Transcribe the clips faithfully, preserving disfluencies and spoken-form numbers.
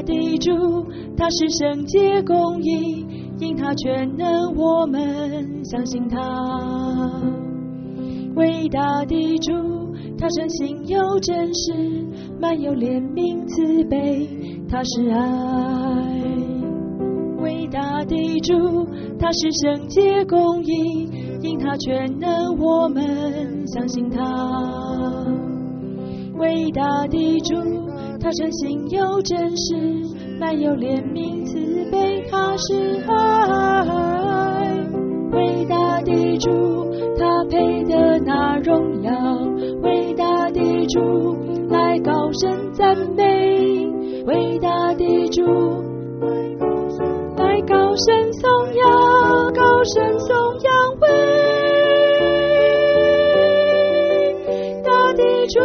的主，他是圣洁公义，因他全能，我们相信他。伟大的主，他诚信又真实，满有怜悯慈悲，他是爱。伟大的主，他是圣洁公义，因他全能，我们相信他。伟大的主，他诚信又真实，满有怜悯慈悲，他是爱。伟大的主，他配得那荣耀，伟大的主，来高声赞美，伟大的主，来高声颂扬，高声颂扬，伟大的主，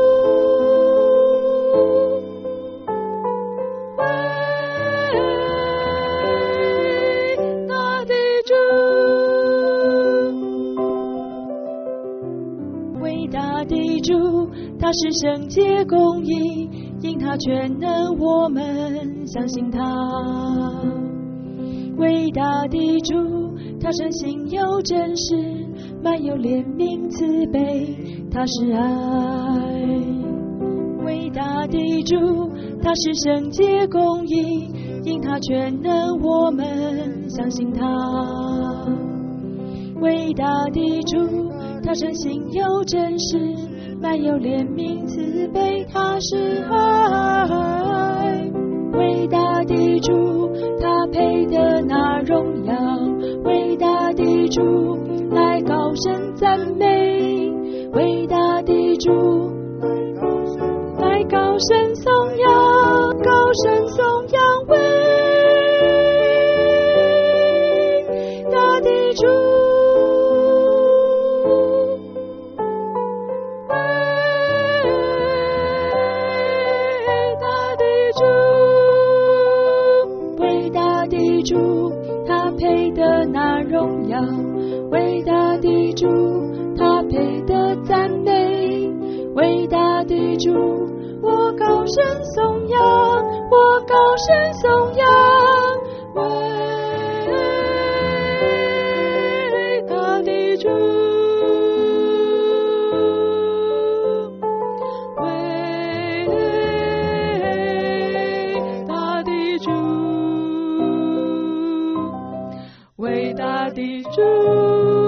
伟大的主，伟大的主，他是圣洁公义，因他全能，我们相信他。伟大的主，他诚信又真实，满有怜悯慈悲，他是爱。伟大的主，他是圣洁公义，因他全能，我们相信他。伟大的主，他诚信又真实，满有怜悯慈悲，他是爱。伟大的主，他配得那荣耀，伟大的主，来高声赞美，伟大的主，来高声颂扬，高声颂扬，伟大的主，他配得那荣耀，伟大的主，他配得赞美，伟大的主，我高声颂扬，我高声颂扬，伟大的主，伟大的主，伟大的主。